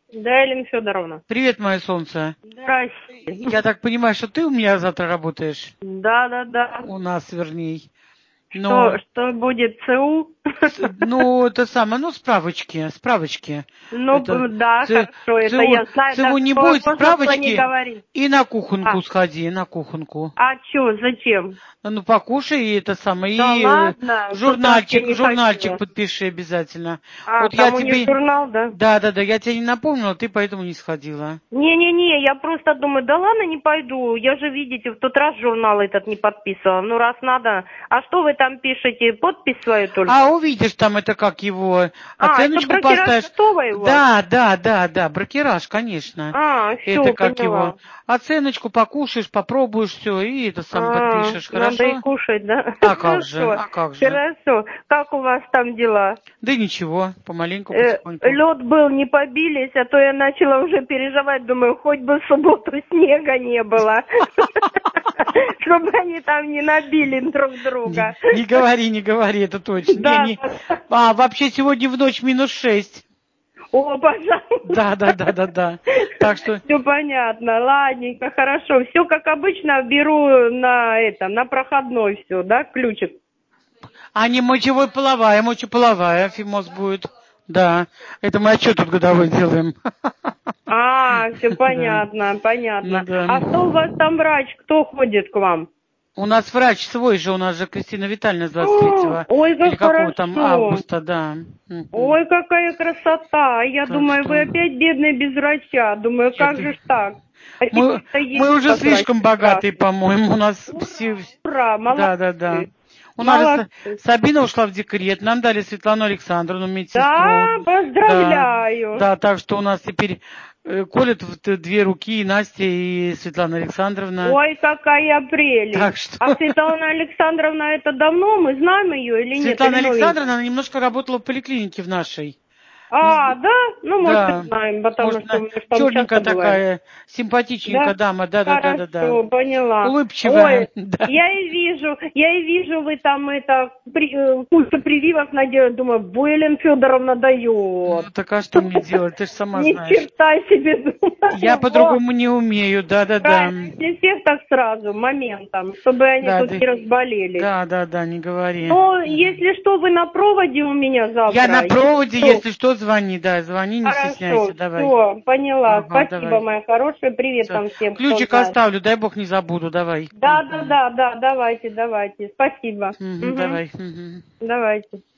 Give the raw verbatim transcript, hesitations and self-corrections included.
Да, Елена Федоровна. Привет, мое солнце. Здрасте. Я так понимаю, что ты у меня завтра работаешь? Да, да, да. У нас, вернее. Что, Но, что будет ЦУ? ну, это самое, ну, справочки, справочки. Ну, Это, да, ц, хорошо, это ЦУ, я знаю, ЦУ так не что будет можно было не справочки, говорить. и на кухонку А, сходи, на кухонку. а что, зачем? Ну, покушай и это самое, Да и э, ладно, в тот раз я журнальчик, не журнальчик ходила. подпиши обязательно. А, Вот я там у них тебе, журнал, да? да, да, да, я тебе не напомнила, ты поэтому не сходила. Не-не-не, я просто думаю, да ладно, не пойду. Я же, видите, в тот раз журнал этот не подписывала. Ну, раз надо. А что вы там пишете? Подпись свою только? А увидишь там это как его, А, это оценочку брокераж поставишь. готовый у вас? Да, да, да, да, брокераж, конечно. А, Это все, как его, поняла. оценочку покушаешь, попробуешь все, и это сам А, подпишешь, надо и хорошо? кушать, да? А как же, Хорошо, а как же? хорошо. Как у вас там дела? Да ничего, помаленьку, Э, потихоньку. лед был, не побились, а то я начала уже переживать, думаю, хоть бы в субботу снега не было. Чтобы они там не набили друг Не, друга. не говори, не говори, это точно. Не, Да. не. А, вообще сегодня в ночь минус шесть. О, Да, да, пожалуйста. да, да, да. Так что Все понятно, ладненько, хорошо. Все как обычно беру на это, на проходной все, да, ключик. А не мочевой половая, мочеполовая фимоз будет. Да, это мы отчет тут годовой делаем. А, все Да, понятно, ну понятно. да. А что у вас там врач? Кто ходит к вам? У нас врач свой же, у нас же Кристина Витальевна с двадцать третьего Ой, или как какого там хорошо. августа, да. Мгм. Ой, какая красота. Я Так думаю, что вы опять бедный без врача. Думаю, нет, как же ж так? А мы, теперь-то есть мы у уже вас врач слишком богатые, прекрасный. по-моему, у нас все, Ура, ура, да, да, да. молодцы. У нас же Са- Молодцы. Сабина ушла в декрет, нам дали Светлану Александровну, медсестру. Да, Да, поздравляю. да, так что у нас теперь э, колят в т- две руки и Настя, и Светлана Александровна. Ой, какая Так прелесть. А что Светлана Александровна, это давно? Мы знаем ее или нет? Или Светлана новенькая? Александровна она немножко работала в поликлинике в нашей. Не А, з- да? Ну, может, и Да, знаем, потому может, что она мы же там черненькая часто бываем. такая, симпатичненькая Да? дама, да, да, да, да, да. Хорошо, поняла. Улыбчивая, Ой, да. я и вижу, я и вижу, вы там это, при, э, кучу прививок наделали. Думаю, Елена Федоровна Ну, дает. так а что мне делать, ты же сама Ни знаешь. черта себе Я думаю. Вот, по-другому не умею, да-да-да. правильно, если всех так сразу, моментом, чтобы они Да, тут да, не разболелись. да, да, да, не говори. Ну, Мгм. если что, вы на проводе у меня Я на завтра. Если проводе, что, если что, звони, да, звони, не стесняйся, хорошо, давай. все, поняла. Ага, Спасибо, давай. моя хорошая. Привет Всё. там всем, кто Ключик знает. оставлю, дай бог не забуду, давай. Да, да, Мгм. да, да, давайте, давайте. Спасибо. Мгм, Угу. давай. Мгм. Давайте.